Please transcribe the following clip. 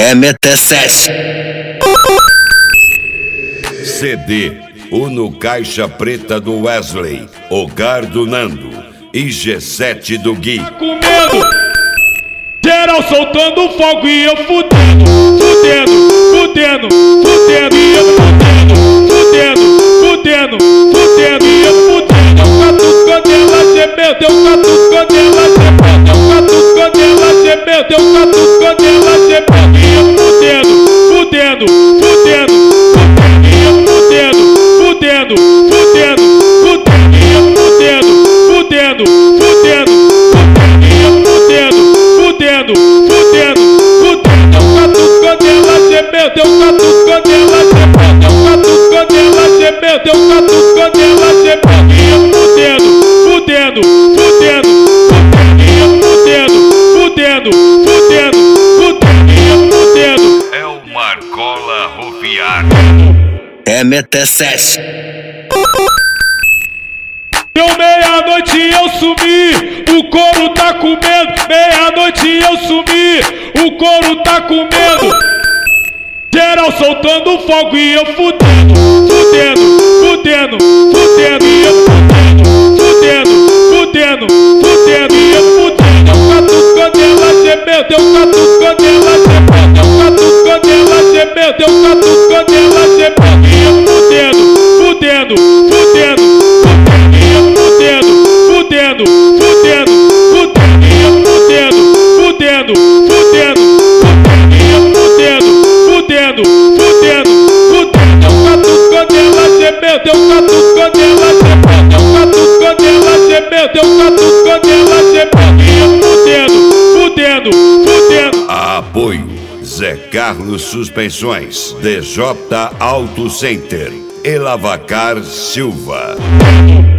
MT7 CD Uno Caixa Preta do Wesley, Hogar do Nando e G7 do Gui. Tá com medo? Geral soltando fogo e eu fudendo, fudendo, fudendo, fudendo e eu fudendo, fudendo, fudendo, fudendo e eu fudendo. Eu catucando ela gemendo, eu catucando ela gemendo, eu catucando ela gemendo, eu catucando ela gemendo e eu fudendo, fudendo, fudendo, fudendo e eu fudendo, fudendo, fudendo, fudendo e eu fudendo, fudendo, fudendo, fudendo e eu fudendo, fudendo, fudendo, fudendo. Eu catucando ela gemendo, eu catucando ela gemendo, eu catucando ela gemendo, eu catucando ela gemendo e eu fudendo, fudendo, fudendo, fudendo e eu fudendo, fudendo, fudendo, fudendo e eu fudendo. É o Marcola Rufiar. MT7 Deu meia-noite eu sumi, o couro tá com medo. Meia-noite eu sumi, o couro tá com medo. Geral soltando fogo e eu fudendo, fudendo, fudendo, fudendo e eu fudendo, fudendo, fudendo, fudendo e eu fudendo. Eu catucando ela gemendo, eu catucando ela gemendo, eu catucando ela gemendo, eu catucando ela gemendo e eu fudendo, fudendo, fudendo, fudendo e eu fudendo, fudendo, fudendo, fudendo e eu fudendo, fudendo, fudendo, fudendo e eu fudendo, fudendo, fudendo, fudendo. Eu catucando ela gemendo, eu catucando ela gemendo, eu catucando ela gemendo, eu catucando ela gemendo e eu fudendo, fudendo, fudendo. Apoio Zé Carlos Suspensões, DJ Auto Center e Lavacar Silva.